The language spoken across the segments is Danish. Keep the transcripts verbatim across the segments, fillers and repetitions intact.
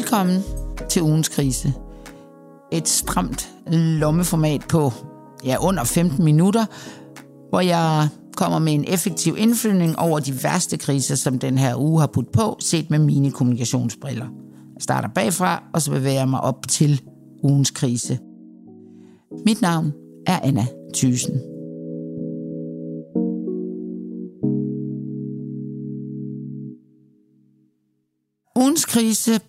Velkommen til ugens krise. Et stramt lommeformat på ja, under femten minutter, hvor jeg kommer med en effektiv indflyvning over de værste kriser, som den her uge har puttet på, set med mine kommunikationsbriller. Jeg starter bagfra, og så bevæger jeg mig op til ugens krise. Mit navn er Anna Thyssen. Ugens krise,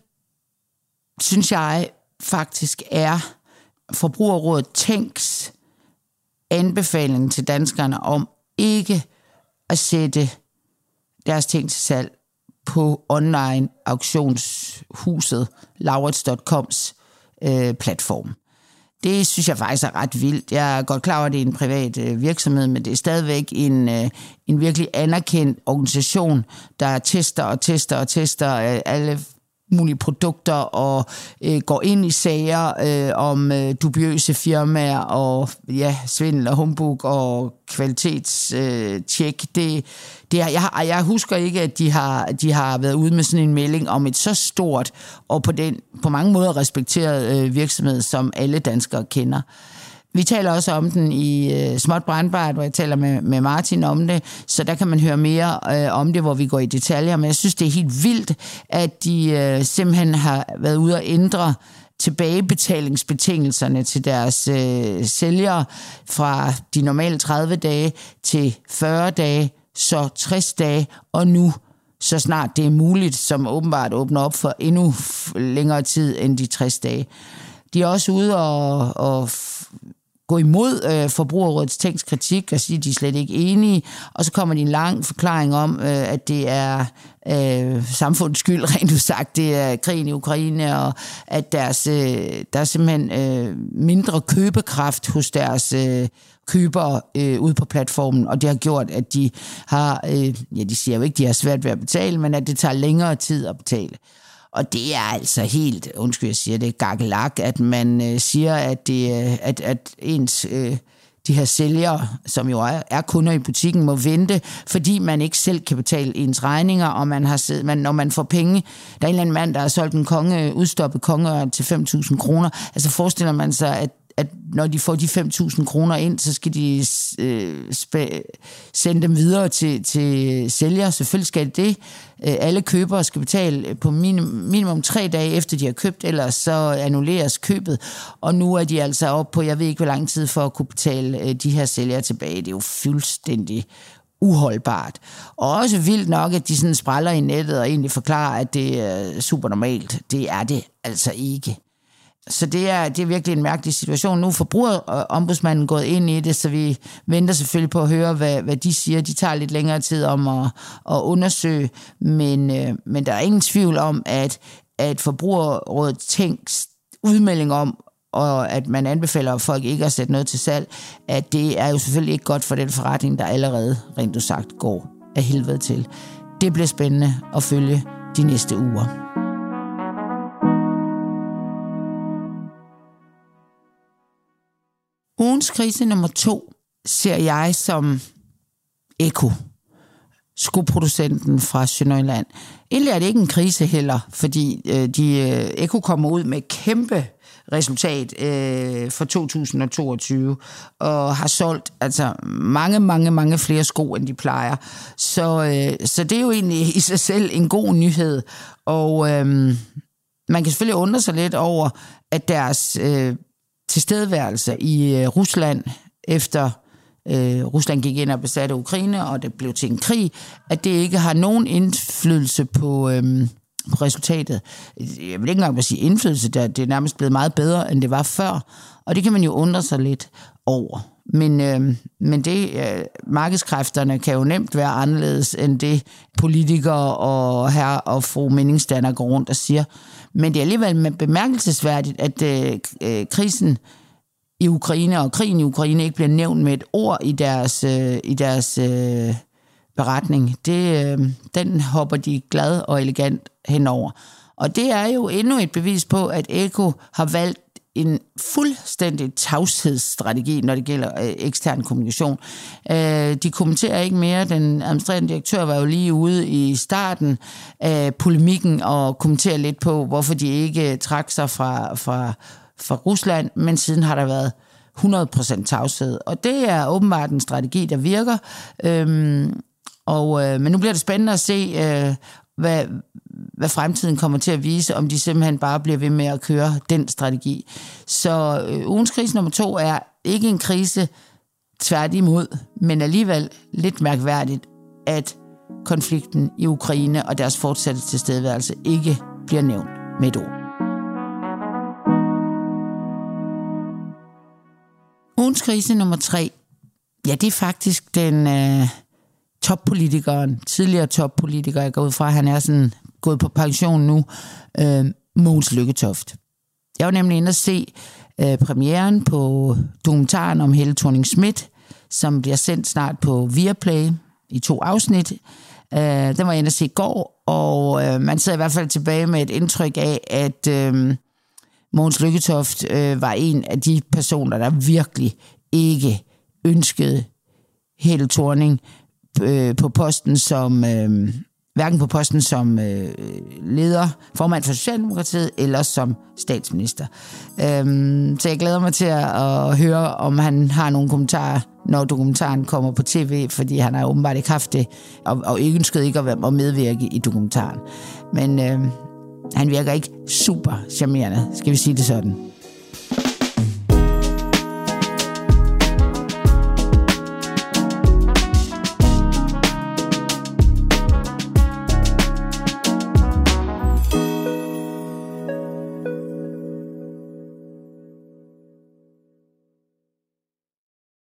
synes jeg faktisk er Forbrugerrådet Tænks anbefaling til danskerne om ikke at sætte deres ting til salg på online auktionshuset Lauritz punktum coms øh, platform. Det synes jeg faktisk er ret vildt. Jeg er godt klar over, at det er en privat øh, virksomhed, men det er stadigvæk en, øh, en virkelig anerkendt organisation, der tester og tester og tester øh, alle mulige produkter og øh, går ind i sager øh, om øh, dubiøse firmaer og ja, svindel og humbug og kvalitetstjek. Øh, det, det er, jeg, jeg husker ikke, at de har, de har været ude med sådan en melding om et så stort og på, den, på mange måder respekteret øh, virksomhed, som alle danskere kender. Vi taler også om den i øh, Småt Brandbart, hvor jeg taler med, med Martin om det, så der kan man høre mere øh, om det, hvor vi går i detaljer. Men jeg synes, det er helt vildt, at de øh, simpelthen har været ude at ændre tilbagebetalingsbetingelserne til deres øh, sælgere fra de normale tredive dage til fyrre dage, så tres dage, og nu så snart det er muligt, som åbenbart åbner op for endnu længere tid end de tres dage. De er også ude og, og gå imod øh, Forbrugerrådets Tænks kritik og sige, at de er slet ikke enige, og så kommer de en lang forklaring om, øh, at det er øh, samfundets skyld, rent udsagt, det er krigen i Ukraine, og at deres, øh, der er simpelthen øh, mindre købekraft hos deres øh, købere øh, ude på platformen, og det har gjort, at de har, øh, ja, de siger jo ikke, at de har svært ved at betale, men at det tager længere tid at betale. Og det er altså helt, undskyld jeg siger det, gakkelak, at man øh, siger, at, det, at, at ens, øh, de her sælgere, som jo er, er kunder i butikken, må vente, fordi man ikke selv kan betale ens regninger, og man har siddet, man, når man får penge, der er en eller anden mand, der har solgt en konge, udstoppet konge til fem tusind kroner, altså forestiller man sig, at at når de får de fem tusind kroner ind, så skal de øh, spæ- sende dem videre til, til sælger. Selvfølgelig skal det det. Alle købere skal betale på minimum, minimum tre dage efter de har købt, ellers så annulleres købet. Og nu er de altså oppe på, jeg ved ikke hvor lang tid, for at kunne betale de her sælgere tilbage. Det er jo fuldstændig uholdbart. Og også vildt nok, at de sådan spræller i nettet og egentlig forklarer, at det er super normalt. Det er det altså ikke. Så det er, det er virkelig en mærkelig situation. Nu er Forbrugerombudsmanden gået ind i det, så vi venter selvfølgelig på at høre, hvad, hvad de siger. De tager lidt længere tid om at, at undersøge, men, øh, men der er ingen tvivl om, at, at Forbrugerrådet Tænks udmelding om, og at man anbefaler folk ikke at sætte noget til salg, at det er jo selvfølgelig ikke godt for den forretning, der allerede, rent udsagt, går af helvede til. Det bliver spændende at følge de næste uger. Ugens krise nummer to ser jeg som Eko, skoproducenten fra Sønderjylland. Egentlig er det ikke en krise heller, fordi øh, de, øh, Eko kommer ud med kæmpe resultat øh, for to tusind og toogtyve, og har solgt altså mange, mange, mange flere sko, end de plejer. Så, øh, så det er jo egentlig i sig selv en god nyhed, og øh, man kan selvfølgelig undre sig lidt over, at deres øh, tilstedeværelse i øh, Rusland, efter øh, Rusland gik ind og besatte Ukraine, og det blev til en krig, at det ikke har nogen indflydelse på, øh, på resultatet. Jeg vil ikke engang sige indflydelse, der det er nærmest blevet meget bedre, end det var før, og det kan man jo undre sig lidt over. Men, øh, men det, øh, markedskræfterne kan jo nemt være anderledes, end det politikere og herre og fru meningsdannere går rundt og siger. Men det er alligevel bemærkelsesværdigt, at øh, krisen i Ukraine og krigen i Ukraine ikke bliver nævnt med et ord i deres, øh, i deres øh, beretning. Det, øh, den hopper de glad og elegant henover. Og det er jo endnu et bevis på, at Eko har valgt en fuldstændig tavshedsstrategi, når det gælder øh, ekstern kommunikation. Øh, de kommenterer ikke mere. Den administrerende direktør var jo lige ude i starten af polemikken og kommenterer lidt på, hvorfor de ikke trak sig fra, fra, fra Rusland, men siden har der været hundrede procent tavshed. Og det er åbenbart en strategi, der virker. Øhm, og, øh, men nu bliver det spændende at se, øh, hvad, hvad fremtiden kommer til at vise, om de simpelthen bare bliver ved med at køre den strategi. Så øh, ugens krise nummer to er ikke en krise tværtimod, men alligevel lidt mærkværdigt, at konflikten i Ukraine og deres fortsatte tilstedeværelse ikke bliver nævnt med et ord. Ugens krise nummer tre, ja, det er faktisk den øh, toppolitikeren, tidligere toppolitiker, jeg går ud fra, han er sådan gået på pension nu, øh, Mogens Lykketoft. Jeg var nemlig inde at se øh, premieren på dokumentaren om Helle Thorning-Schmidt, som bliver sendt snart på Viaplay i to afsnit. Øh, den var jeg inde at se i går, og øh, man sidder i hvert fald tilbage med et indtryk af, at øh, Mogens Lykketoft øh, var en af de personer, der virkelig ikke ønskede Helle Thorning øh, på posten som øh, hverken på posten som øh, leder, formand for Socialdemokratiet eller som statsminister. Øhm, så jeg glæder mig til at, at høre, om han har nogle kommentarer, når dokumentaren kommer på tv, fordi han har åbenbart ikke haft det, og, og ikke ønsket ikke at, være, at medvirke i dokumentaren. Men øh, han virker ikke super charmerende, skal vi sige det sådan.